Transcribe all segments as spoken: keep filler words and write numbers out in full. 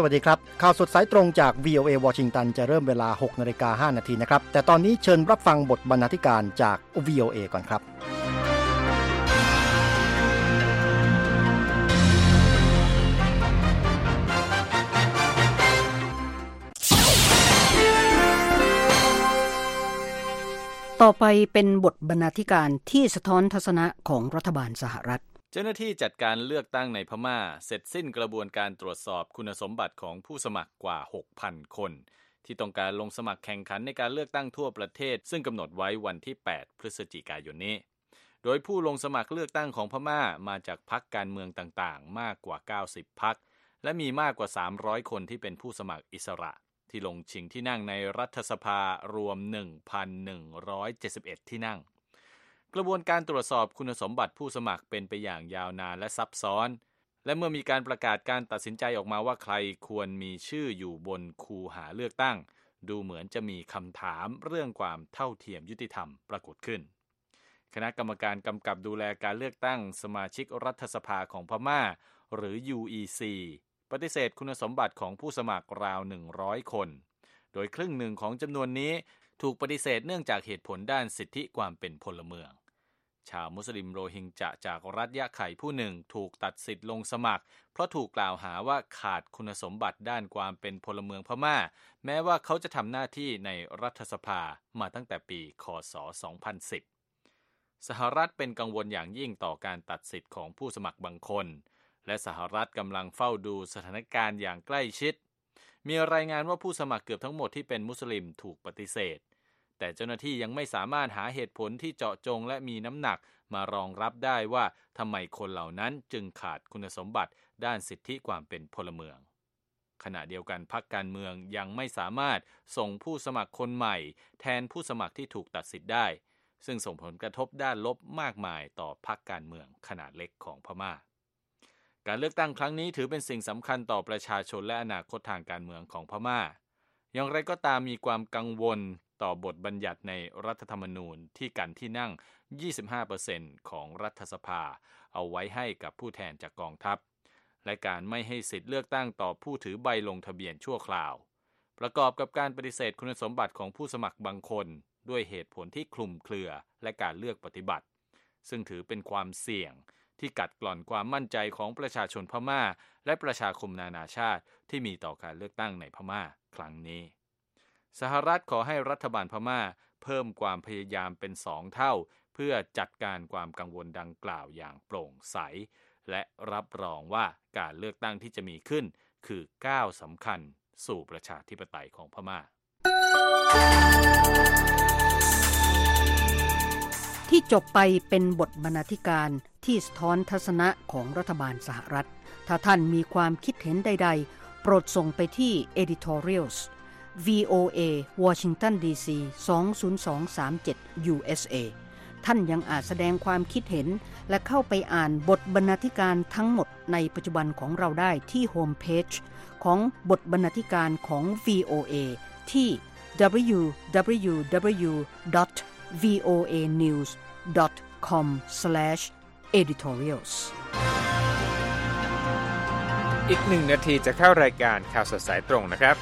วัสดีครับข่าวสดสายตรงจาก วี โอ เอ วอชิงตันจะเริ่มเวลา หกนาฬิกาห้านาทีนะครับแต่ตอนนี้เชิญรับฟังบทบรรณาธิการจาก วี โอ เอ ก่อนครับต่อไปเป็นบทบรรณาธิการที่สะท้อนทัศนะของรัฐบาลสหรัฐเจ้าหน้าที่จัดการเลือกตั้งในพม่าเสร็จสิ้นกระบวนการตรวจสอบคุณสมบัติของผู้สมัครกว่า หกพัน คนที่ต้องการลงสมัครแข่งขันในการเลือกตั้งทั่วประเทศซึ่งกำหนดไว้วันที่ แปด พฤศจิกายนนี้โดยผู้ลงสมัครเลือกตั้งของพม่ามาจากพรรคการเมืองต่างๆมากกว่า เก้าสิบ พรรคและมีมากกว่า สามร้อย คนที่เป็นผู้สมัครอิสระที่ลงชิงที่นั่งในรัฐสภารวม หนึ่งพันหนึ่งร้อยเจ็ดสิบเอ็ด ที่นั่งกระบวนการตรวจสอบคุณสมบัติผู้สมัครเป็นไปอย่างยาวนานและซับซ้อนและเมื่อมีการประกาศการตัดสินใจออกมาว่าใครควรมีชื่ออยู่บนคูหาเลือกตั้งดูเหมือนจะมีคำถามเรื่องความเท่าเทียมยุติธรรมปรากฏขึ้นคณะกรรมการกำกับดูแลการเลือกตั้งสมาชิกรัฐสภาของพม่าหรือ ยู อี ซี ปฏิเสธคุณสมบัติของผู้สมัครราวหนึ่งร้อยคนโดยครึ่งหนึ่งของจำนวนนี้ถูกปฏิเสธเนื่องจากเหตุผลด้านสิทธิความเป็นพลเมืองชาวมุสลิมโรฮิงญะจากรัฐยะไข่ผู้หนึ่งถูกตัดสิทธิ์ลงสมัครเพราะถูกกล่าวหาว่าขาดคุณสมบัติด้านความเป็นพลเมืองพม่าแม้ว่าเขาจะทำหน้าที่ในรัฐสภามาตั้งแต่ปีค.ศ. สองพันสิบสหรัฐเป็นกังวลอย่างยิ่งต่อการตัดสิทธิ์ของผู้สมัครบางคนและสหรัฐกำลังเฝ้าดูสถานการณ์อย่างใกล้ชิดมีรายงานว่าผู้สมัครเกือบทั้งหมดที่เป็นมุสลิมถูกปฏิเสธแต่เจ้าหน้าที่ยังไม่สามารถหาเหตุผลที่เจาะจงและมีน้ำหนักมารองรับได้ว่าทำไมคนเหล่านั้นจึงขาดคุณสมบัติด้านสิทธิความเป็นพลเมืองขณะเดียวกันพรรคการเมืองยังไม่สามารถส่งผู้สมัครคนใหม่แทนผู้สมัครที่ถูกตัดสิทธิ์ได้ซึ่งส่งผลกระทบด้านลบมากมายต่อพรรคการเมืองขนาดเล็กของพม่าการเลือกตั้งครั้งนี้ถือเป็นสิ่งสำคัญต่อประชาชนและอนาคตทางการเมืองของพม่าอย่างไรก็ตามมีความกังวลต่อบทบัญญัติในรัฐธรรมนูญที่กันที่นั่ง ยี่สิบห้าเปอร์เซ็นต์ ของรัฐสภาเอาไว้ให้กับผู้แทนจากกองทัพและการไม่ให้สิทธิ์เลือกตั้งต่อผู้ถือใบลงทะเบียนชั่วคราวประกอบกับการปฏิเสธคุณสมบัติของผู้สมัครบางคนด้วยเหตุผลที่คลุมเครือและการเลือกปฏิบัติซึ่งถือเป็นความเสี่ยงที่กัดกร่อนความมั่นใจของประชาชนพม่าและประชาคมนานาชาติที่มีต่อการเลือกตั้งในพม่าครั้งนี้สหรัฐขอให้รัฐบาลพม่าเพิ่มความพยายามเป็นสองเท่าเพื่อจัดการความกังวลดังกล่าวอย่างโปร่งใสและรับรองว่าการเลือกตั้งที่จะมีขึ้นคือก้าวสำคัญสู่ประชาธิปไตยของพม่าที่จบไปเป็นบทบรรณาธิการที่สะท้อนทัศนะของรัฐบาลสหรัฐถ้าท่านมีความคิดเห็นใดๆโปรดส่งไปที่ editorials วี โอ เอ Washington ดี ซี สอง ศูนย์ สอง สาม เจ็ด ยู เอส เอ ท่านยังอาจแสดงความคิดเห็นและเข้าไปอ่านบทบรรณาธิการทั้งหมดในปัจจุบันของเราได้ที่โฮมเพจของบทบรรณาธิการของ วี โอ เอ ที่ ดับเบิลยู ดับเบิลยู ดับเบิลยู ดอท วี โอ เอ นิวส์ ดอท คอม สแลช เอดิทอเรียลส์อีกหนึ่งนาทีจะเข้ารายการข่าวสดสายตรงนะครับ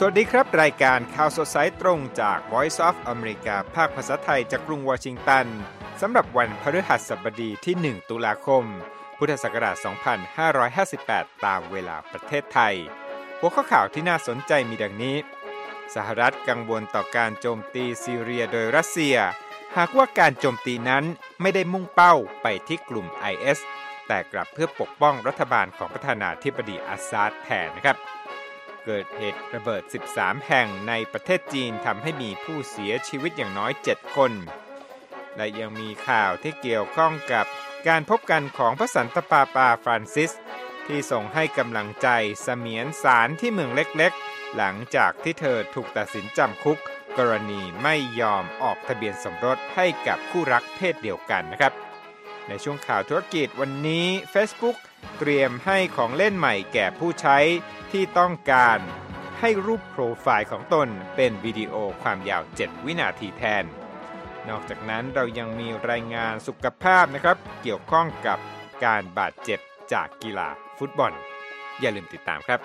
วัสดีครับรายการข่าวสดสายตรงจาก Voice of America ภาคภาษาไทยจากกรุงวอชิงตันสำหรับวันพฤหัสบดีที่หนึ่งตุลาคมพุทธศักราชสองพันห้าร้อยห้าสิบแปดตามเวลาประเทศไทยหัวข้อข่าวที่น่าสนใจมีดังนี้สหรัฐกังวลต่อการโจมตีซีเรียโดยรัสเซียหากว่าการโจมตีนั้นไม่ได้มุ่งเป้าไปที่กลุ่ม ไอ เอส แต่กลับเพื่อปกป้องรัฐบาลของประธานาธิบดีอาซาดแทนนะครับเกิดเหตุระเบิดสิบสามแห่งในประเทศจีนทำให้มีผู้เสียชีวิตอย่างน้อยเจ็ดคนและยังมีข่าวที่เกี่ยวข้องกับการพบกันของพระสันตะปาปาฟรานซิสที่ส่งให้กำลังใจเสมียนศาลที่เมืองเล็กๆหลังจากที่เธอถูกตัดสินจำคุกกรณีไม่ยอมออกทะเบียนสมรสให้กับคู่รักเพศเดียวกันนะครับในช่วงข่าวธุรกิจวันนี้ Facebook เตรียมให้ของเล่นใหม่แก่ผู้ใช้ที่ต้องการให้รูปโปรไฟล์ของตนเป็นวิดีโอความยาวเจ็ดวินาทีแทนนอกจากนั้นเรายังมีรายงานสุขภาพนะครับเกี่ยวข้องกับการบาดเจ็บจากกีฬาฟุตบอลอย่าลืมติดตามครับ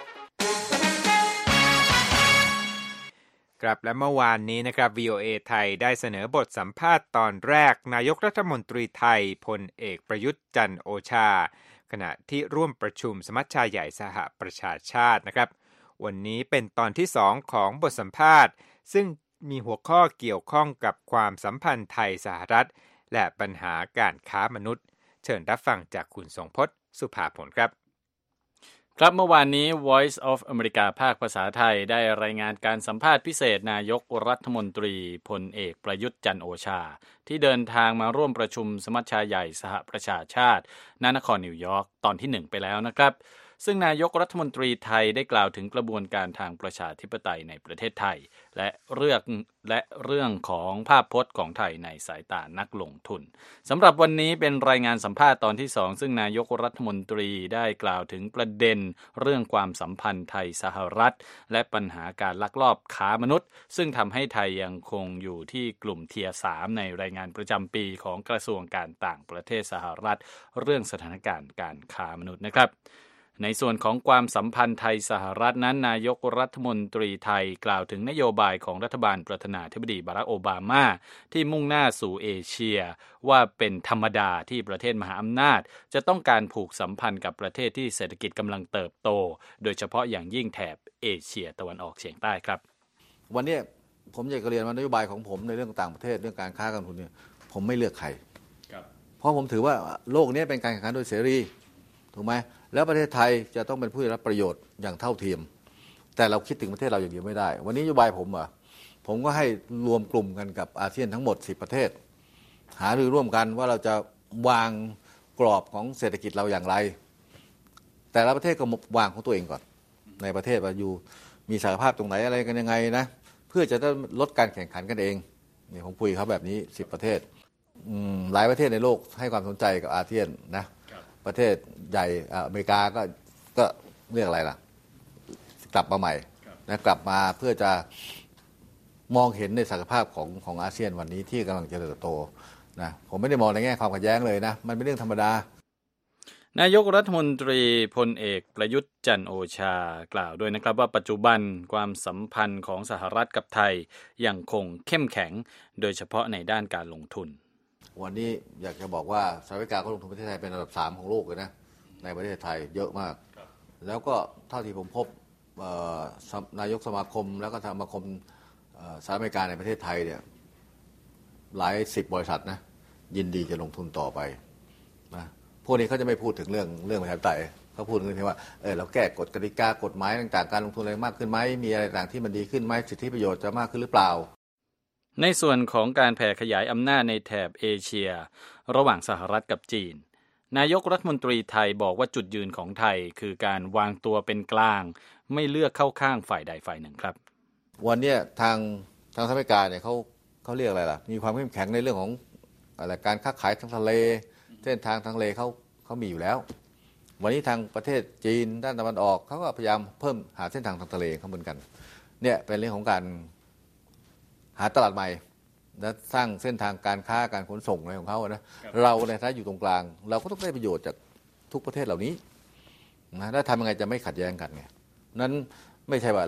ครับและเมื่อวานนี้นะครับ วี โอ เอ ไทยได้เสนอบทสัมภาษณ์ตอนแรกนายกรัฐมนตรีไทยพลเอกประยุทธ์จันทร์โอชาขณะที่ร่วมประชุมสมัชชาใหญ่สหประชาชาตินะครับวันนี้เป็นตอนที่สองของบทสัมภาษณ์ซึ่งมีหัวข้อเกี่ยวข้องกับความสัมพันธ์ไทยสหรัฐและปัญหาการค้ามนุษย์เชิญรับฟังจากคุณทรงพจน์สุภาผลครับครับเมื่อวานนี้ Voice of America ภาคภาษาไทยได้รายงานการสัมภาษณ์พิเศษนายกรัฐมนตรีพลเอกประยุทธ์จันทร์โอชาที่เดินทางมาร่วมประชุมสมัชชาใหญ่สหประชาชาติณนครนิวยอร์กตอนที่หนึ่งไปแล้วนะครับซึ่งนายกรัฐมนตรีไทยได้กล่าวถึงกระบวนการทางประชาธิปไตยในประเทศไทยและเรื่องและเรื่องของภาพพจน์ของไทยในสายตานักลงทุนสำหรับวันนี้เป็นรายงานสัมภาษณ์ตอนที่สองซึ่งนายกรัฐมนตรีได้กล่าวถึงประเด็นเรื่องความสัมพันธ์ไทยสหรัฐและปัญหาการลักลอบค้ามนุษย์ซึ่งทำให้ไทยยังคงอยู่ที่กลุ่มเทียร์สามในรายงานประจำปีของกระทรวงการต่างประเทศสหรัฐเรื่องสถานการณ์การค้ามนุษย์นะครับในส่วนของความสัมพันธ์ไทยสหรัฐนั้นนายกรัฐมนตรีไทยกล่าวถึงนโยบายของรัฐบาลประธานาธิบดีบารักโอบามาที่มุ่งหน้าสู่เอเชียว่าเป็นธรรมดาที่ประเทศมหาอำนาจจะต้องการผูกสัมพันธ์กับประเทศที่เศรษฐกิจกำลังเติบโตโดยเฉพาะอย่างยิ่งแถบเอเชียตะวันออกเฉียงใต้ครับวันนี้ผมอยากจะเรียนว่านโยบายของผมในเรื่องต่างประเทศเรื่องการค้าการลงทุนเนี่ยผมไม่เลือกใครเพราะผมถือว่าโลกนี้เป็นการแข่งขันโดยเสรีถูกไหมแล้วประเทศไทยจะต้องเป็นผู้ได้รับประโยชน์อย่างเท่าเทียมแต่เราคิดถึงประเทศเราอย่างเดียวไม่ได้วันนี้นโยบายผมอ่ะผมก็ให้รวมกลุ่มกันกับอาเซียนทั้งหมดสิบประเทศหารือร่วมกันว่าเราจะวางกรอบของเศรษฐกิจเราอย่างไรแต่ละประเทศก็วางของตัวเองก่อนในประเทศว่าอยู่มีศักยภาพตรงไหนอะไรกันยังไงนะเพื่อจะได้ลดการแข่งขันกันเองนี่ผมคุยเขาแบบนี้สิบประเทศหลายประเทศในโลกให้ความสนใจกับอาเซียนนะประเทศใหญ่อเมริกาก็ก็เรียกอะไรล่ะกลับมาใหม่นะกลับมาเพื่อจะมองเห็นในศักยภาพของของอาเซียนวันนี้ที่กำลังจะเติบโตนะผมไม่ได้มองในแง่ความขัดแย้งเลยนะมันเป็นเรื่องธรรมดานายกรัฐมนตรีพลเอกประยุทธ์จันทร์โอชากล่าวด้วยนะครับว่าปัจจุบันความสัมพันธ์ของสหรัฐกับไทยยังคงเข้มแข็งโดยเฉพาะในด้านการลงทุนวันนี้อยากจะบอกว่าสหรัฐอเมริกาก็ลงทุนประเทศไทยเป็นอันดับสามของโลกเลยนะในประเทศไทยเยอะมากแล้วก็เท่าที่ผมพบนายกสมาคมแล้วก็สมาคมสหรัฐอเมริกาในประเทศไทยเนี่ยหลายสิบบริษัทนะยินดีจะลงทุนต่อไปนะพวกนี้เขาจะไม่พูดถึงเรื่องเรื่องประชาธิปไตยเขาพูดถึงที่ว่าเออเราแก้กฎกติกากฎหมายต่างๆการลงทุนอะไรมากขึ้นไหมมีอะไรต่างที่มันดีขึ้นไหมสิทธิประโยชน์จะมากขึ้นหรือเปล่าในส่วนของการแผ่ขยายอำนาจในแถบเอเชียระหว่างสหรัฐกับจีนนายกรัฐมนตรีไทยบอกว่าจุดยืนของไทยคือการวางตัวเป็นกลางไม่เลือกเข้าข้างฝ่ายใดฝ่ายหนึ่งครับวันนี้ทางทางสหรัฐอเมริกาเนี่ยเขาเขาเรียกอะไรล่ะมีความเข้มแข็งในเรื่องของอะไรการค้าขายทางทะเลเส้นทางทางทะเลเขาเขามีอยู่แล้ววันนี้ทางประเทศจีนด้านตะวันออกเขาก็พยายามเพิ่มหาเส้นทางทางทะเลเขาเหมือนกันเนี่ยเป็นเรื่องของการหาตลาดใหม่และสร้างเส้นทางการค้าการขนส่งอะไรของเขานะเราในฐานะอยู่ตรงกลางเราก็ต้องได้ประโยชน์จากทุกประเทศเหล่านี้นะแล้วทำยังไงจะไม่ขัดแย้งกันไงนั้นไม่ใช่ว่าเราจะ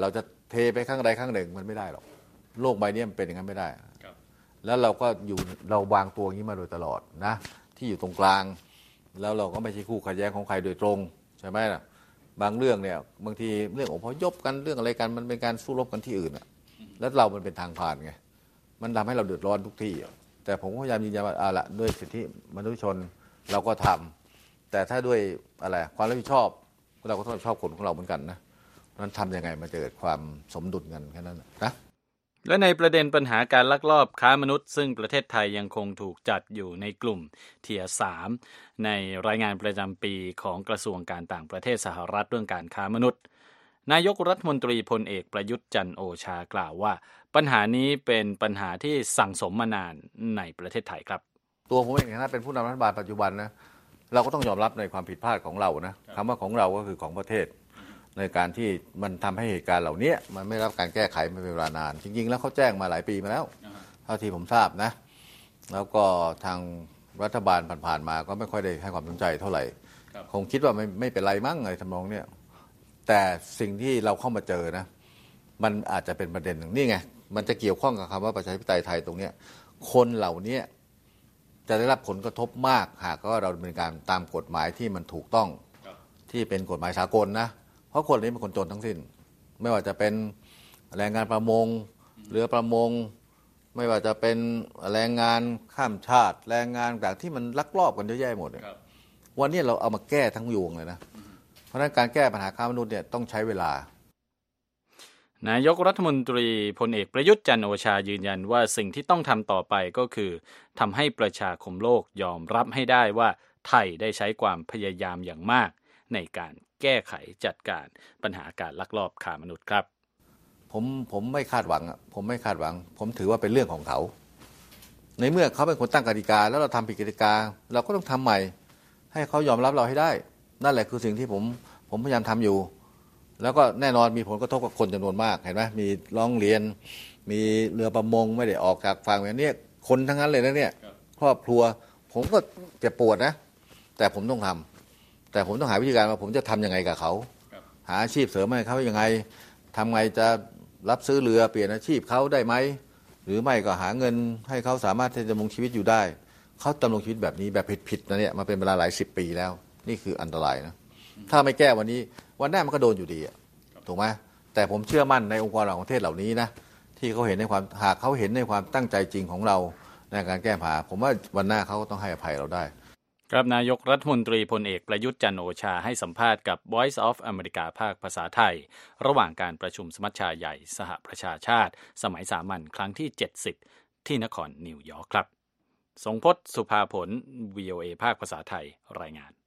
เทไปข้างใดข้างหนึ่งมันไม่ได้หรอกโลกใบนี้มันเป็นอย่างนั้นไม่ได้แล้วเราก็อยู่เราวางตัวอย่างนี้มาโดยตลอดนะที่อยู่ตรงกลางแล้วเราก็ไม่ใช่คู่ขัดแย้งของใครโดยตรงใช่ไหมล่ะบางเรื่องเนี่ยบางทีเรื่องอพยพกันเรื่องอะไรกันมันเป็นการสู้รบกันที่อื่นอ่ะแล้วเรามันเป็นทางผ่านไงมันทำให้เราเดือดร้อนทุกที่แต่ผมก็พยายามยืนยันว่าอ่าละด้วยสิทธิมนุษยชนเราก็ทำแต่ถ้าด้วยอะไรความรับผิดชอบเราก็ต้องรับผิดชอบคนของเราเหมือนกันนะนั้นทำยังไงมาเกิดความสมดุลกันแค่นั้นนะและในประเด็นปัญหาการลักลอบค้ามนุษย์ซึ่งประเทศไทยยังคงถูกจัดอยู่ในกลุ่มเทียร์สามในรายงานประจำปีของกระทรวงการต่างประเทศสหรัฐเรื่องการค้ามนุษย์นายกรัฐมนตรีพลเอกประยุทธ์จันทร์โอชากล่าวว่าปัญหานี้เป็นปัญหาที่สั่งสมมานานในประเทศไทยครับตัวผมเองนะเป็นผู้นำรัฐบาลปัจจุบันนะเราก็ต้องยอมรับในความผิดพลาดของเรานะคำว่าของเราก็คือของประเทศในการที่มันทำให้เหตุการณ์เหล่านี้มันไม่รับการแก้ไขมาเป็นเวลานานจริงๆแล้วเขาแจ้งมาหลายปีมาแล้วเท่าที่ผมทราบนะแล้วก็ทางรัฐบาลผ่านๆมาก็ไม่ค่อยได้ให้ความสนใจเท่าไหร่คงคิดว่าไม่ไม่เป็นไรมั้งอะไรทำนองเนี้ยแต่สิ่งที่เราเข้ามาเจอนะมันอาจจะเป็นประเด็นหนึ่งนี่ไงมันจะเกี่ยวข้องกับคำว่าประชาธิปไตยไทยตรงเนี้ยคนเหล่านี้จะได้รับผลกระทบมากหากว่าเราดำเนินการตามกฎหมายที่มันถูกต้องที่เป็นกฎหมายสากลนะเพราะคนนี้เป็นคนจนทั้งสิ้นไม่ว่าจะเป็นแรงงานประมงเรือประมงไม่ว่าจะเป็นแรงงานข้ามชาติแรงงานต่างที่มันลักลอบกันเยอะแยะหมดวันนี้เราเอามาแก้ทั้งยวงเลยนะเพราะฉะนั้นการแก้ปัญหาค้ามนุษย์เนี่ยต้องใช้เวลานายกรัฐมนตรีพลเอกประยุทธ์จันทร์โอชายืนยันว่าสิ่งที่ต้องทำต่อไปก็คือทำให้ประชาคมโลกยอมรับให้ได้ว่าไทยได้ใช้ความพยายามอย่างมากในการแก้ไขจัดการปัญหาการลักลอบค้ามนุษย์ครับผมผมไม่คาดหวังผมไม่คาดหวังผมถือว่าเป็นเรื่องของเขาในเมื่อเขาเป็นคนตั้งกติกาแล้วเราทำผิดกติกาเราก็ต้องทำใหม่ให้เขายอมรับเราให้ได้นั่นแหละคือสิ่งที่ผมผมพยายามทำอยู่แล้วก็แน่นอนมีผลกระทบกับคนจำนวนมากเห็นไหมมีร้องเรียนมีเรือประมงไม่ได้ออกจากฝั่งอย่างนี้คนทั้งนั้นเลยนะเนี่ยครอบครัวผมก็เจ็บปวดนะแต่ผมต้องทำแต่ผมต้องหาวิธีการว่าผมจะทำยังไงกับเขาหาอาชีพเสริมให้เขายังไงทำไงจะรับซื้อเรือเปลี่ยนอาชีพเขาได้ไหมหรือไม่ก็หาเงินให้เขาสามารถที่จะดำรงชีวิตอยู่ได้เขาดำรงชีวิตแบบนี้แบบผิดๆนะเนี่ยมาเป็นเวลาหลายสิบปีแล้วนี่คืออันตรายนะถ้าไม่แก้วันนี้วันหน้ามันก็โดนอยู่ดีถูกไหมแต่ผมเชื่อมั่นในองค์กรระหว่างประเทศเหล่านี้นะที่เขาเห็นในความหากเขาเห็นในความตั้งใจจริงของเราในการแก้ปัญหาผมว่าวันหน้าเขาต้องให้อภัยเราได้ครับนายกรัฐมนตรีพลเอกประยุทธ์จันทร์โอชาให้สัมภาษณ์กับ Voice of America ภาคภาษาไทยระหว่างการประชุมสมัชชาใหญ่สหประชาชาติสมัยสามัญครั้งที่เจ็ดสิบที่นครนิวยอร์กครับทรงพจน์สุภาผล วี โอ เอ ภาคภาษาไทยรายงาน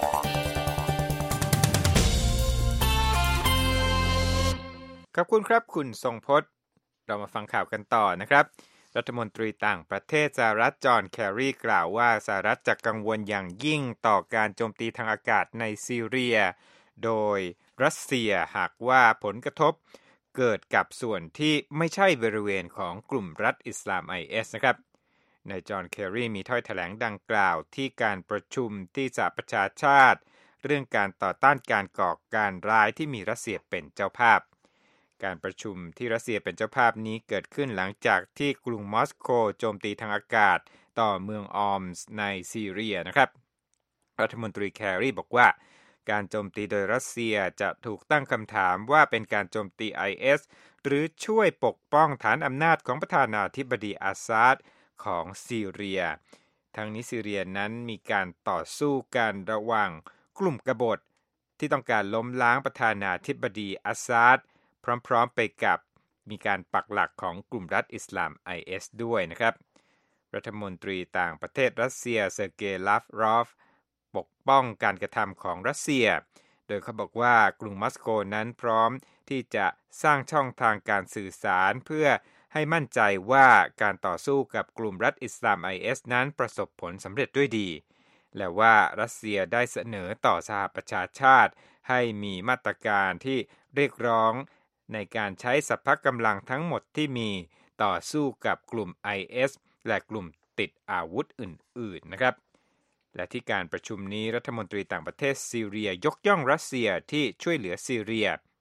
ขอบคุณครับคุณทรงพจน์เรามาฟังข่าวกันต่อนะครับรัฐมนตรีต่างประเทศสหรัฐจอห์นแคร์รีกล่าวว่าสหรัฐจะกังวลอย่างยิ่งต่อการโจมตีทางอากาศในซีเรียโดยรัสเซียหากว่าผลกระทบเกิดกับส่วนที่ไม่ใช่บริเวณของกลุ่มรัฐอิสลาม ไอ เอส นะครับนายจอห์นแคร์รีมีถ้อยแถลงดังกล่าวที่การประชุมที่สหประชาชาติเรื่องการต่อต้านการก่อการร้ายที่มีรัสเซียเป็นเจ้าภาพการประชุมที่รัสเซียเป็นเจ้าภาพนี้เกิดขึ้นหลังจากที่กรุงมอสโกโจมตีทางอากาศต่อเมืองออมส์ในซีเรียนะครับรัฐมนตรีแคร์รีบอกว่าการโจมตีโดยรัสเซียจะถูกตั้งคำถามว่าเป็นการโจมตี ไอ เอส หรือช่วยปกป้องฐานอำนาจของประธานาธิบดีอาซาดของซีเรียทั้งนี้ซีเรียนั้นมีการต่อสู้กันระหว่างกลุ่มกบฏที่ต้องการล้มล้างประธานาธิบดีอาซาดพร้อมๆไปกับมีการปักหลักของกลุ่มรัฐอิสลาม ไอ เอส ด้วยนะครับรัฐมนตรีต่างประเทศรัสเซียเซอร์เกย์ ลาฟรอฟปกป้องการกระทำของรัสเซียโดยเขาบอกว่ากรุงมอสโกนั้นพร้อมที่จะสร้างช่องทางการสื่อสารเพื่อให้มั่นใจว่าการต่อสู้กับกลุ่มรัฐอิสลาม ไอ เอส นั้นประสบผลสำเร็จด้วยดีและว่ารัสเซียได้เสนอต่อสหประชาชาติให้มีมาตรการที่เรียกร้องในการใช้สรรพกำลังทั้งหมดที่มีต่อสู้กับกลุ่ม ไอ เอส และกลุ่มติดอาวุธอื่นๆนะครับและที่การประชุมนี้รัฐมนตรีต่างประเทศซีเรียยกย่องรัสเซียที่ช่วยเหลือซีเรีย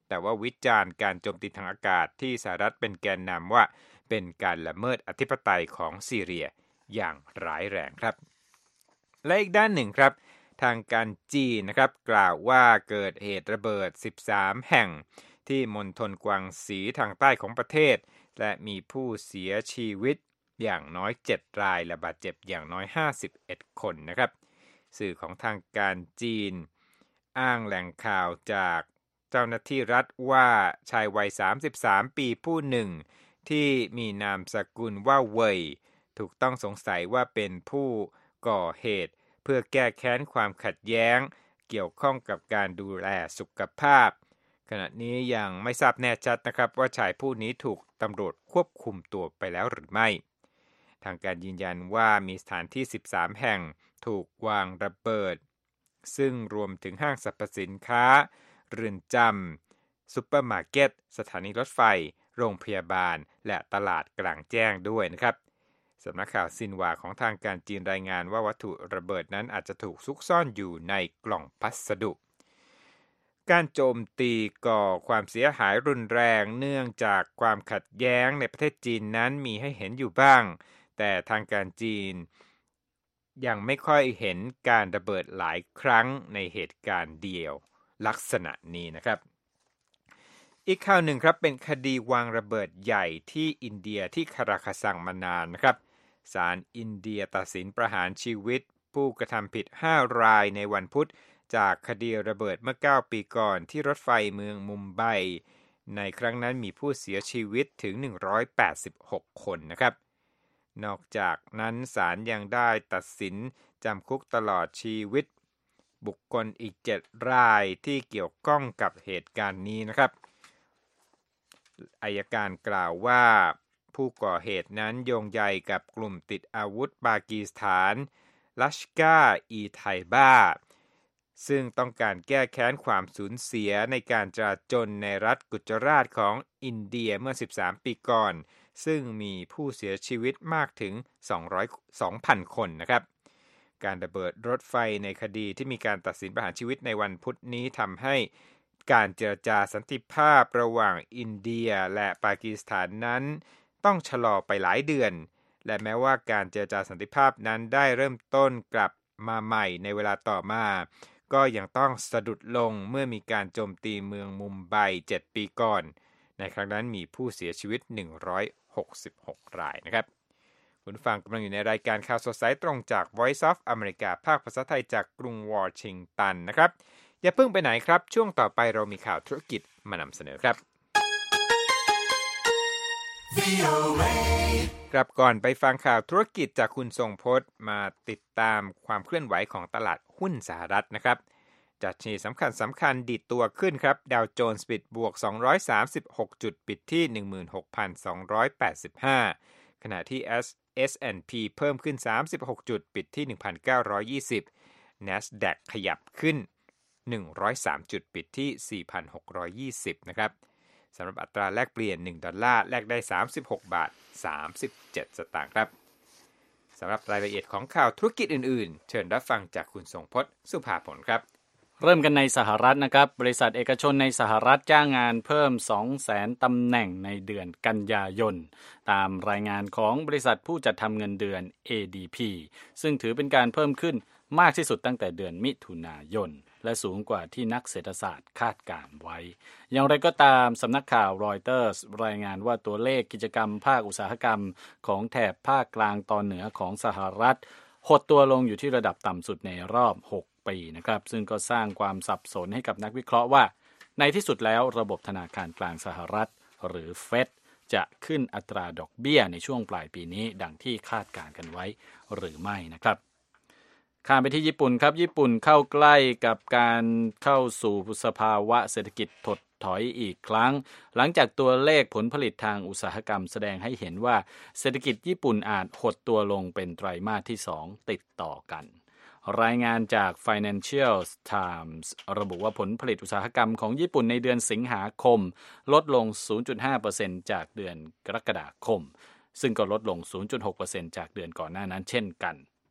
แต่ว่าวิจารณ์การโจมตีทางอากาศที่สหรัฐเป็นแกนนำว่าเป็นการละเมิดอธิปไตยของซีเรียอย่างร้ายแรงครับและอีกด้านหนึ่งครับทางการจีนนะครับกล่าวว่าเกิดเหตุระเบิดสิบสามแห่งที่มณฑลกวางซีทางใต้ของประเทศและมีผู้เสียชีวิตอย่างน้อยเจ็ดรายและบาดเจ็บอย่างน้อยห้าสิบเอ็ดคนนะครับสื่อของทางการจีนอ้างแหล่งข่าวจากเจ้าหน้าที่รัฐว่าชายวัยสามสิบสามปีผู้หนึ่งที่มีนามสกุลว่าเว่ยถูกต้องสงสัยว่าเป็นผู้ก่อเหตุเพื่อแก้แค้นความขัดแย้งเกี่ยวข้องกับการดูแลสุขภาพขณะนี้ยังไม่ทราบแน่ชัดนะครับว่าชายผู้นี้ถูกตำรวจควบคุมตัวไปแล้วหรือไม่ทางการยืนยันว่ามีสถานที่สิบสามแห่งถูกวางระเบิดซึ่งรวมถึงห้างสรรพสินค้าเรือนจำซุปเปอร์มาร์เก็ตสถานีรถไฟโรงพยาบาลและตลาดกลางแจ้งด้วยนะครับสำนักข่าวซินหวาของทางการจีนรายงานว่าวัตถุระเบิดนั้นอาจจะถูกซุกซ่อนอยู่ในกล่องพัสดุการโจมตีก่อความเสียหายรุนแรงเนื่องจากความขัดแย้งในประเทศจีนนั้นมีให้เห็นอยู่บ้างแต่ทางการจีนยังไม่ค่อยเห็นการระเบิดหลายครั้งในเหตุการณ์เดียวลักษณะนี้นะครับอีกข่าวหนึ่งครับเป็นคดีวางระเบิดใหญ่ที่อินเดียที่คาราคาซังมานานนะครับศาลอินเดียตัดสินประหารชีวิตผู้กระทำผิดห้ารายในวันพุธจากคดีระเบิดเมื่อเก้าปีก่อนที่รถไฟเมืองมุมไบในครั้งนั้นมีผู้เสียชีวิตถึงหนึ่งร้อยแปดสิบหกคนนะครับนอกจากนั้นศาลยังได้ตัดสินจำคุกตลอดชีวิตบุคคลอีกเจ็ดรายที่เกี่ยวข้องกับเหตุการณ์นี้นะครับอัยการกล่าวว่าผู้ก่อเหตุนั้นโยงใยกับกลุ่มติดอาวุธปากีสถานลัชกาอีไทบาซึ่งต้องการแก้แค้นความสูญเสียในการจลาจลในรัฐกุจราตของอินเดียเมื่อสิบสามปีก่อนซึ่งมีผู้เสียชีวิตมากถึงสองร้อย สองพัน คนนะครับการระเบิดรถไฟในคดีที่มีการตัดสินประหารชีวิตในวันพุธนี้ทำให้การเจรจาสันติภาพระหว่างอินเดียและปากีสถานนั้นต้องชะลอไปหลายเดือนและแม้ว่าการเจรจาสันติภาพนั้นได้เริ่มต้นกลับมาใหม่ในเวลาต่อมาก็ยังต้องสะดุดลงเมื่อมีการโจมตีเมืองมุมไบเจ็ดปีก่อนในครั้งนั้นมีผู้เสียชีวิตหนึ่งร้อยหกสิบหกรายนะครับคุณฟังกำลังอยู่ในรายการข่าวสดสายตรงจาก Voice of America ภาคภาษาไทยจากกรุงวอชิงตันนะครับอย่าเพิ่งไปไหนครับช่วงต่อไปเรามีข่าวธุรกิจมานำเสนอครับกลับก่อนไปฟังข่าวธุรกิจจากคุณทรงพจน์มาติดตามความเคลื่อนไหวของตลาดหุ้นสหรัฐนะครับดัชนีสำคัญสำคัญดีดตัวขึ้นครับดาวโจนส์ปิดบวกสองร้อยสามสิบหกจุดปิดที่ หนึ่งหมื่นหกพันสองร้อยแปดสิบห้า ขณะที่ เอส แอนด์ พี เพิ่มขึ้นสามสิบหกจุดปิดที่ หนึ่งพันเก้าร้อยยี่สิบ NASDAQ ขยับขึ้นหนึ่งร้อยสามจุดปิดที่ สี่พันหกร้อยยี่สิบ นะครับสำหรับอัตราแลกเปลี่ยนหนึ่งดอลลาร์แลกได้สามสิบหกบาทสามสิบเจ็ดสตางค์ครับสำหรับรายละเอียดของข่าวธุรกิจอื่นๆเชิญรับฟังจากคุณทรงพจน์สุภาผลครับเริ่มกันในสหรัฐนะครับบริษัทเอกชนในสหรัฐจ้างงานเพิ่ม สองแสน ตำแหน่งในเดือนกันยายนตามรายงานของบริษัทผู้จัดทำเงินเดือน เอ ดี พี ซึ่งถือเป็นการเพิ่มขึ้นมากที่สุดตั้งแต่เดือนมิถุนายนและสูงกว่าที่นักเศรษฐศาสตร์คาดการไว้อย่างไรก็ตามสำนักข่าวรอยเตอร์สรายงานว่าตัวเลขกิจกรรมภาคอุตสาหกรรมของแถบภาคกลางตอนเหนือของสหรัฐหดตัวลงอยู่ที่ระดับต่ำสุดในรอบหกปีนะครับซึ่งก็สร้างความสับสนให้กับนักวิเคราะห์ว่าในที่สุดแล้วระบบธนาคารกลางสหรัฐหรือเฟดจะขึ้นอัตราดอกเบี้ยในช่วงปลายปีนี้ดังที่คาดการณ์กันไว้หรือไม่นะครับข้ามไปที่ญี่ปุ่นครับญี่ปุ่นเข้าใกล้กับการเข้าสู่สภาวะเศรษฐกิจถดถอยอีกครั้งหลังจากตัวเลขผลผลิตทางอุตสาหกรรมแสดงให้เห็นว่าเศรษฐกิจญี่ปุ่นอาจหดตัวลงเป็นไตรมาสที่สองติดต่อกันรายงานจาก Financial Times ระบุว่าผลผลิตอุตสาหกรรมของญี่ปุ่นในเดือนสิงหาคมลดลง ศูนย์จุดห้าเปอร์เซ็นต์ จากเดือนกรกฎาคมซึ่งก็ลดลง ศูนย์จุดหกเปอร์เซ็นต์ จากเดือนก่อนหน้านั้นเช่นกัน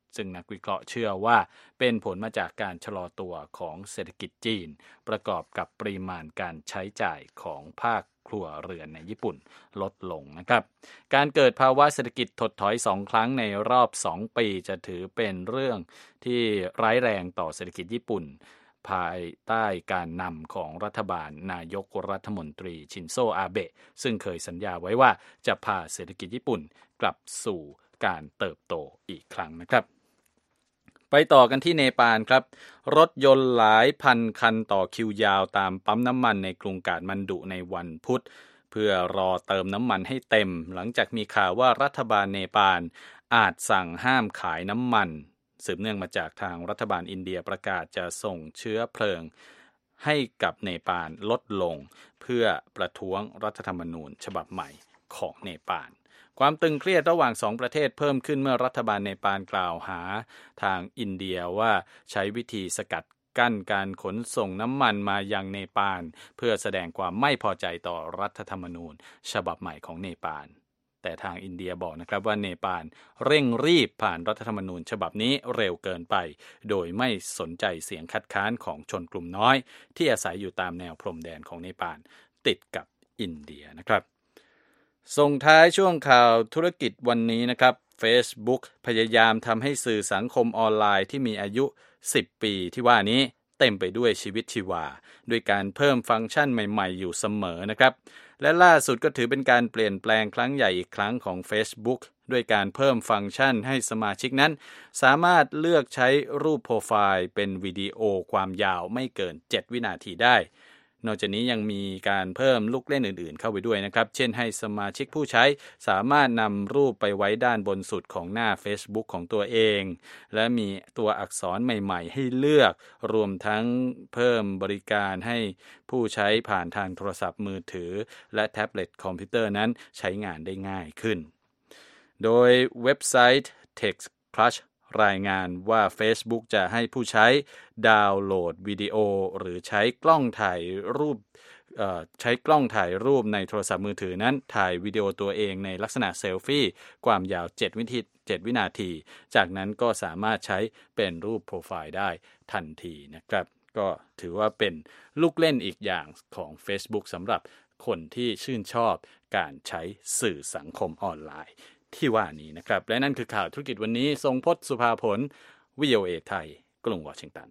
ซึ่งนักวิเคราะห์เชื่อว่าเป็นผลมาจากการชะลอตัวของเศรษฐกิจจีนประกอบกับปริมาณการใช้จ่ายของภาคครัวเรือนในญี่ปุ่นลดลงนะครับการเกิดภาวะเศรษฐกิจถดถอยสองครั้งในรอบสองปีจะถือเป็นเรื่องที่ร้ายแรงต่อเศรษฐกิจญี่ปุ่นภายใต้การนำของรัฐบาลนายกรัฐมนตรีชินโซอาเบะซึ่งเคยสัญญาไว้ว่าจะพาเศรษฐกิจญี่ปุ่นกลับสู่การเติบโตอีกครั้งนะครับไปต่อกันที่เนปาลครับรถยนต์หลายพันคันต่อคิวยาวตามปั๊มน้ำมันในกรุงกาฐมันดุในวันพุธเพื่อรอเติมน้ำมันให้เต็มหลังจากมีข่าวว่ารัฐบาลเนปาลอาจสั่งห้ามขายน้ำมันสืบเนื่องมาจากทางรัฐบาลอินเดียประกาศจะส่งเชื้อเพลิงให้กับเนปาลลดลงเพื่อประท้วงรัฐธรรมนูญฉบับใหม่ของเนปาลความตึงเครียดระหว่างสองประเทศเพิ่มขึ้นเมื่อรัฐบาลเนปาลกล่าวหาทางอินเดียว่าใช้วิธีสกัดกั้นการขนส่งน้ำมันมายังเนปาลเพื่อแสดงความไม่พอใจต่อรัฐธรรมนูญฉบับใหม่ของเนปาลแต่ทางอินเดียบอกนะครับว่าเนปาลเร่งรีบผ่านรัฐธรรมนูญฉบับนี้เร็วเกินไปโดยไม่สนใจเสียงคัดค้านของชนกลุ่มน้อยที่อาศัยอยู่ตามแนวพรมแดนของเนปาลติดกับอินเดียนะครับส่งท้ายช่วงข่าวธุรกิจวันนี้นะครับ Facebook พยายามทำให้สื่อสังคมออนไลน์ที่มีอายุสิบปีที่ว่านี้เต็มไปด้วยชีวิตชีวาด้วยการเพิ่มฟังก์ชันใหม่ๆอยู่เสมอนะครับและล่าสุดก็ถือเป็นการเปลี่ยนแปลงครั้งใหญ่อีกครั้งของ Facebook ด้วยการเพิ่มฟังก์ชันให้สมาชิกนั้นสามารถเลือกใช้รูปโปรไฟล์เป็นวิดีโอความยาวไม่เกินเจ็ดวินาทีได้นอกจากนี้ยังมีการเพิ่มลูกเล่นอื่นๆเข้าไปด้วยนะครับเช่นให้สมาชิกผู้ใช้สามารถนำรูปไปไว้ด้านบนสุดของหน้า Facebook ของตัวเองและมีตัวอักษรใหม่ๆให้เลือกรวมทั้งเพิ่มบริการให้ผู้ใช้ผ่านทางโทรศัพท์มือถือและแท็บเล็ตคอมพิวเตอร์นั้นใช้งานได้ง่ายขึ้นโดยเว็บไซต์ TechCrunchรายงานว่า Facebook จะให้ผู้ใช้ดาวน์โหลดวิดีโอหรือใช้กล้องถ่ายรูปเอ่อใช้กล้องถ่ายรูปในโทรศัพท์มือถือนั้นถ่ายวิดีโอตัวเองในลักษณะเซลฟี่ความยาวเจ็ดวินาทีเจ็ดวินาทีจากนั้นก็สามารถใช้เป็นรูปโปรไฟล์ได้ทันทีนะครับก็ถือว่าเป็นลูกเล่นอีกอย่างของ Facebook สำหรับคนที่ชื่นชอบการใช้สื่อสังคมออนไลน์ที่ว่านี้นะครับและนั่นคือข่าวธุรกิจวันนี้ทรงพจน์สุภาผล วี โอ เอ ไทยกรุงวอชิงตัน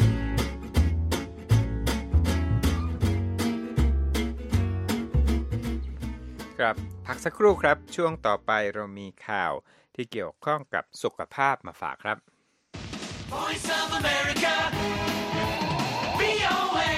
ครับพักสักครู่ครับช่วงต่อไปเรามีข่าวที่เกี่ยวข้องกับสุขภาพมาฝากครับ Voice of America วี โอ เอ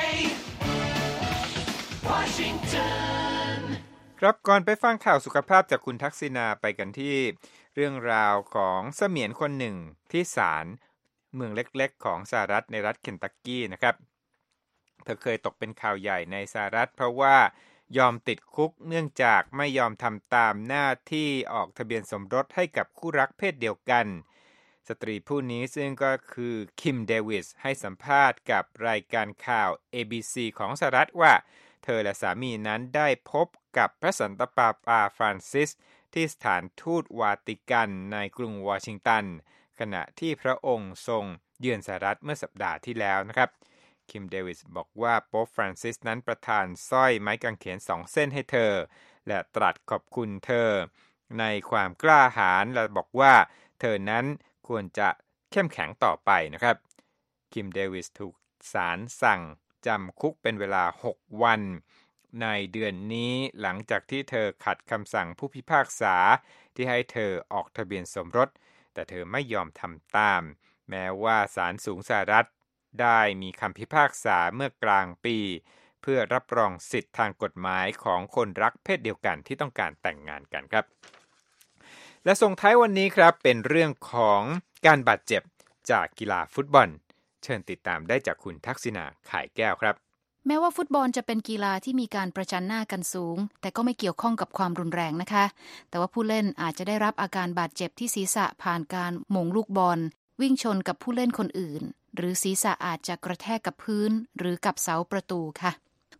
Washington ครับก่อนไปฟังข่าวสุขภาพจากคุณทักษิณาไปกันที่เรื่องราวของเสมียนคนหนึ่งที่ศาลเมืองเล็กๆของสหรัฐในรัฐเคนตักกี้นะครับเธอเคยตกเป็นข่าวใหญ่ในสหรัฐเพราะว่ายอมติดคุกเนื่องจากไม่ยอมทำตามหน้าที่ออกทะเบียนสมรสให้กับคู่รักเพศเดียวกันสตรีผู้นี้ซึ่งก็คือคิมเดวิสให้สัมภาษณ์กับรายการข่าว เอ บี ซี ของสหรัฐว่าเธอและสามีนั้นได้พบกับพระสันตะปาปาฟรานซิสที่สถานทูตวาติกันในกรุงวอชิงตันขณะที่พระองค์ทรงเยือนสหรัฐเมื่อสัปดาห์ที่แล้วนะครับคิมเดวิสบอกว่าโป๊ปฟรานซิสนั้นประทานสร้อยไม้กางเขนสองเส้นให้เธอและตรัสขอบคุณเธอในความกล้าหาญและบอกว่าเธอนั้นควรจะเข้มแข็งต่อไปนะครับคิมเดวิสถูกศาลสั่งจำคุกเป็นเวลาหกวันในเดือนนี้หลังจากที่เธอขัดคำสั่งผู้พิพากษาที่ให้เธอออกทะเบียนสมรสแต่เธอไม่ยอมทำตามแม้ว่าศาลสูงสหรัฐได้มีคำพิพากษาเมื่อกลางปีเพื่อรับรองสิทธิทางกฎหมายของคนรักเพศเดียวกันที่ต้องการแต่งงานกันครับและส่งท้ายวันนี้ครับเป็นเรื่องของการบาดเจ็บจากกีฬาฟุตบอลเชิญติดตามได้จากคุณทักษิณาข่ายแก้วครับแม้ว่าฟุตบอลจะเป็นกีฬาที่มีการประจันหน้ากันสูงแต่ก็ไม่เกี่ยวข้องกับความรุนแรงนะคะแต่ว่าผู้เล่นอาจจะได้รับอาการบาดเจ็บที่ศีรษะผ่านการหม่งลูกบอลวิ่งชนกับผู้เล่นคนอื่นหรือศีรษะอาจจะกระแทกกับพื้นหรือกับเสาประตูค่ะ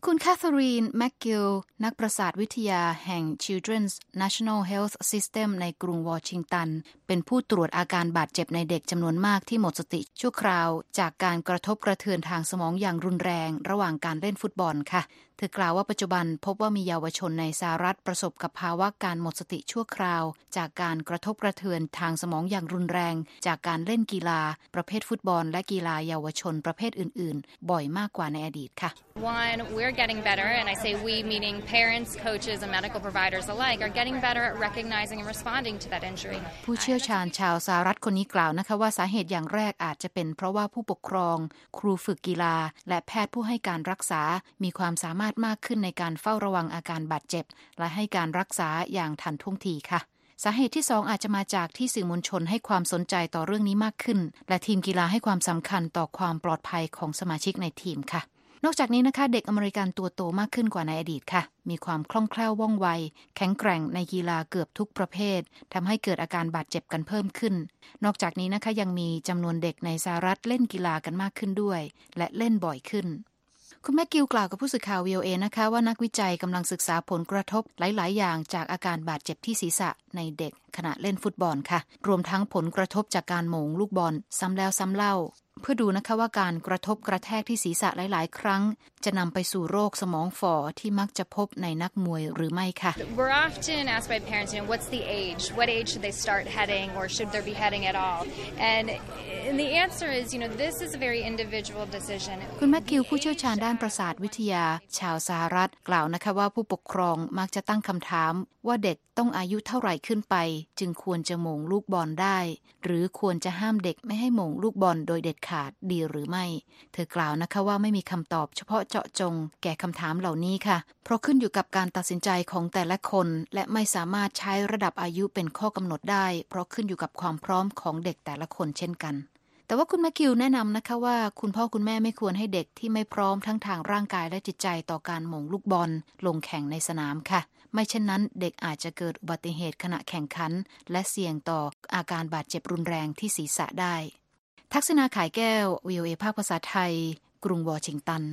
คุณแคทเธอรีน แมคกิลนักประสาทวิทยาแห่ง Children's National Health System ในกรุงวอชิงตันเป็นผู้ตรวจอาการบาดเจ็บในเด็กจำนวนมากที่หมดสติชั่วคราวจากการกระทบกระเทือนทางสมองอย่างรุนแรงระหว่างการเล่นฟุตบอลค่ะเธอกล่าวว่าปัจจุบันพบว่ามีเยาวชนในสหรัฐประสบกับภาวะการหมดสติชั่วคราวจากการกระทบกระเทือนทางสมองอย่างรุนแรงจากการเล่นกีฬาประเภทฟุตบอลและกีฬาเยาวชนประเภทอื่นๆบ่อยมากกว่าในอดีตค่ะ One, we're getting better, and I say we meaning parents, coaches, and medical providers alike are getting better at recognizing and responding to that injury. ผู้เชี่ยวชาญชาวสหรัฐคนนี้กล่าวนะคะว่าสาเหตุอย่างแรกอาจจะเป็นเพราะว่าผู้ปกครองครูฝึกกีฬาและแพทย์ผู้ให้การรักษามีความสามารถมากขึ้นในการเฝ้าระวังอาการบาดเจ็บและให้การรักษาอย่างทันท่วงทีค่ะสาเหตุที่สองอาจจะมาจากที่สื่อมวลชนให้ความสนใจต่อเรื่องนี้มากขึ้นและทีมกีฬาให้ความสำคัญต่อความปลอดภัยของสมาชิกในทีมค่ะนอกจากนี้นะคะเด็กอเมริกันตัวโตมากขึ้นกว่าในอดีตค่ะมีความคล่องแคล่วว่องไวแข็งแกร่งในกีฬาเกือบทุกประเภททำให้เกิดอาการบาดเจ็บกันเพิ่มขึ้นนอกจากนี้นะคะยังมีจำนวนเด็กในสหรัฐเล่นกีฬากันมากขึ้นด้วยและเล่นบ่อยขึ้นคุณแมคกิลกล่าวกับผู้สื่อข่าว วี โอ เอ นะคะว่านักวิจัยกำลังศึกษาผลกระทบหลายๆอย่างจากอาการบาดเจ็บที่ศีรษะในเด็กขณะเล่นฟุตบอลค่ะรวมทั้งผลกระทบจากการโหม่งลูกบอลซ้ำแล้วซ้ำเล่าเพื่อดูนะคะว่าการกระทบกระแทกที่ศีรษะหลายๆครั้งจะนำไปสู่โรคสมองฝ่อที่มักจะพบในนักมวยหรือไม่ค่ะ We're often asked by parents, you know, what's the age? What age should they start heading, or should there be heading at all? And and the answer is, you know, this is a very individual decision. คุณแมคกิลผู้เชี่ยวชาญด้านประสาทวิทยาชาวสหรัฐกล่าวนะคะว่าผู้ปกครองมักจะตั้งคำถามว่าเด็กต้องอายุเท่าไหร่ขึ้นไปจึงควรจะโหม่งลูกบอลได้หรือควรจะห้ามเด็กไม่ให้โหม่งลูกบอลโดยเด็ดขาดดีหรือไม่เธอกล่าวนะคะว่าไม่มีคำตอบเฉพาะเจาะจงแก่คำถามเหล่านี้ค่ะเพราะขึ้นอยู่กับการตัดสินใจของแต่ละคนและไม่สามารถใช้ระดับอายุเป็นข้อกำหนดได้เพราะขึ้นอยู่กับความพร้อมของเด็กแต่ละคนเช่นกันแต่ว่าคุณแมคกิลแนะนำนะคะว่าคุณพ่อคุณแม่ไม่ควรให้เด็กที่ไม่พร้อมทั้งทางร่างกายและจิตใจต่อการโหม่งลูกบอลลงแข่งในสนามค่ะไม่เช่นนั้นเด็กอาจจะเกิดอุบัติเหตุขณะแข่งขันและเสี่ยงต่ออาการบาดเจ็บรุนแรงที่ศีรษะได้ทักษณาขายแก้ว วี โอ เอ ภาคภาษาไทยกรุงวอชิงตัน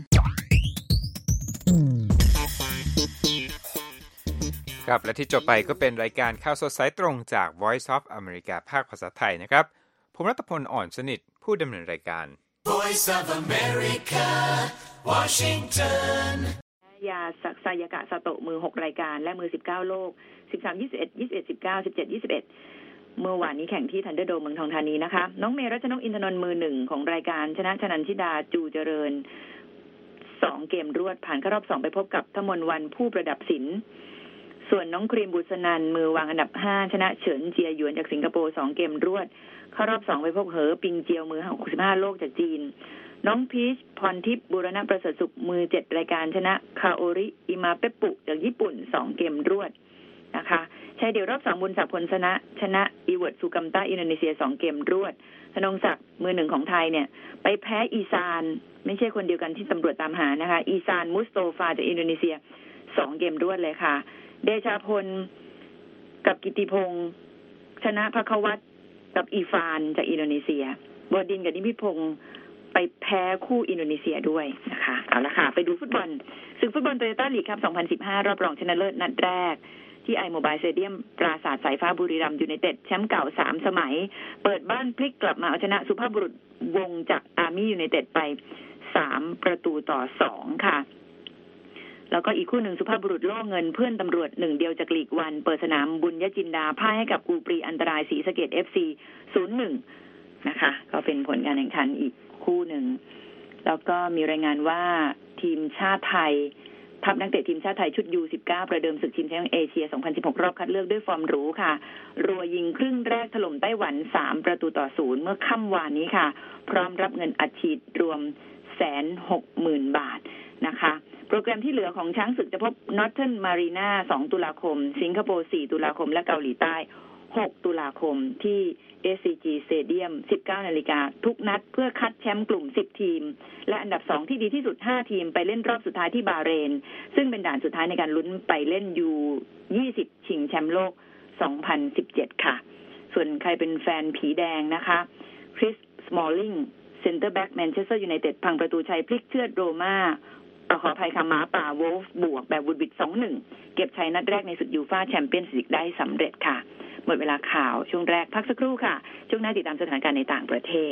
ครับและที่จบไปก็เป็นรายการข่าวสดสายตรงจาก Voice of America ภาคภาษาไทยนะครับผมรัตพลอ่อนสนิทผู้ดำเนินรายการ Voice of America Washington ยาไซยากะซาโตะมือหกรายการและมือสิบเก้าโลกสิบสาม ยี่สิบเอ็ด ยี่สิบเอ็ด สิบเก้า สิบเจ็ด ยี่สิบเอ็ดเมื่อวานนี้แข่งที่ทันเดอร์โดมเมืองทองธานีนะคะน้องเมย์รัชนกอินทนนท์มือหนึ่งของรายการชนะชนันชิดาจูเจริญสองเกมรวดผ่านเข้ารอบสองไปพบกับธมนวันผู้ประดับศิลป์ส่วนน้องครีมบุษนันมือวางอันดับห้าชนะเฉินเจียหยวนจากสิงคโปร์สองเกมรวดเข้ารอบสองไปพบเหอปิงเจียวมือหกสิบห้าโลกจากจีนน้องพีชพรทิพย์บุรณะประเสริฐสุขมือเจ็ดรายการชนะคาโอริอิมาเปปุจากญี่ปุ่นสองเกมรวดนะคะชายเดี่ยวรอบสองบุญศักดิ์พลชนะชนะอีเวิร์ดซูกัมต้าอินโดนีเซียสองเกมรวดธนงศักดิ์มือหนึ่งของไทยเนี่ยไปแพ้อีซานไม่ใช่คนเดียวกันที่ตำรวจตามหานะคะอีซานมุสโตฟาจากอินโดนีเซียสองเกมรวดเลยค่ะเดชาพลกับกิติพงศ์ชนะภควัตรกับอีฟานจากอินโดนีเซียบดินกับนิพิพงศ์ไปแพ้คู่อินโดนีเซียด้วยนะคะเอาละค่ะไปดูฟุตบอลศึกฟุตบอลโตโยต้าลีกครับสองพันสิบห้ารอบรองชนะเลิศนัดแรกที่ไอโมบายสเตเดียมปราสาทสายฟ้าบุรีรัมย์ยูไนเต็ดแชมป์เก่าสามสมัยเปิดบ้านพลิกกลับมาเอาชนะสุภาพบุรุษวงจากอาร์มี่ยูไนเต็ดไปสามประตูต่อสองค่ะแล้วก็อีกคู่หนึ่งสุภาพบุรุษล่อเงินเพื่อนตำรวจหนึ่งเดียวจากลีกวันเปิดสนามบุญยจินดาพ่ายให้กับกูปรีอันตรายศรีสะเกษ เอฟ ซี ศูนย์หนึ่ง นะคะก็เป็นผลการแข่งขันอีกคู่หนึ่งแล้วก็มีรายงานว่าทีมชาติไทยทัพนักเตะทีมชาติไทยชุด ยู สิบเก้า ประเดิมศึกชิงแชมป์เอเชียสองพันสิบหกรอบคัดเลือกด้วยฟอร์มหรูค่ะรัวยิงครึ่งแรกถล่มไต้หวันสามประตูต่อศูนย์เมื่อค่ำวานนี้ค่ะพร้อมรับเงินอัดฉีดรวม หนึ่งแสนหกหมื่น บาทนะคะโปรแกรมที่เหลือของช้างศึกจะพบ Northern Marina สองตุลาคมสิงคโปร์สี่ตุลาคมและเกาหลีใต้หกตุลาคมที่ เอส ซี จี Stadium สิบเก้านาฬิกาทุกนัดเพื่อคัดแชมป์กลุ่มสิบทีมและอันดับสองที่ดีที่สุดห้าทีมไปเล่นรอบสุดท้ายที่บาห์เรนซึ่งเป็นด่านสุดท้ายในการลุ้นไปเล่น ยู ยี่สิบ ชิงแชมป์โลกสองพันสิบเจ็ดค่ะส่วนใครเป็นแฟนผีแดงนะคะคริส สมอลลิงเซ็นเตอร์แบ็กแมนเชสเตอร์ยูไนเต็ดพังประตูชัยพลิกเชือดโรม่าขออภัยค่ะหมาป่าโวลฟ์บวกแบบวูดบิด สองหนึ่ง เก็บชัยนัดแรกในศึกยูฟ่าแชมเปี้ยนส์ลีกได้สำเร็จค่ะหมดเวลาข่าวช่วงแรกพักสักครู่ค่ะช่วงหน้าติดตามสถานการณ์ในต่างประเทศ